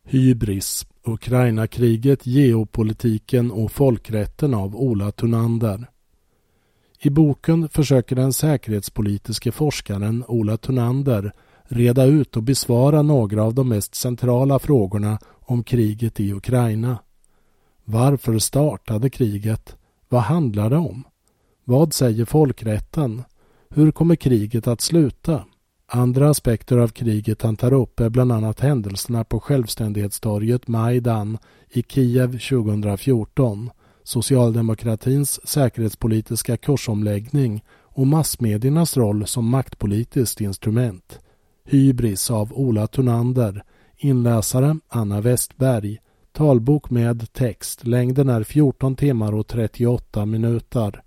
Hybris, Ukraina-kriget, geopolitiken och folkrätten av Ola Thunander. I boken försöker den säkerhetspolitiske forskaren Ola Thunander reda ut och besvara några av de mest centrala frågorna om kriget i Ukraina. Varför startade kriget? Vad handlar det om? Vad säger folkrätten? Hur kommer kriget att sluta? Andra aspekter av kriget han tar upp är bland annat händelserna på självständighetstorget Majdan i Kiev 2014, socialdemokratins säkerhetspolitiska kursomläggning och massmediernas roll som maktpolitiskt instrument. Hybris av Ola Thunander, inläsare Anna Westberg, talbok med text, längden är 14 timmar och 38 minuter.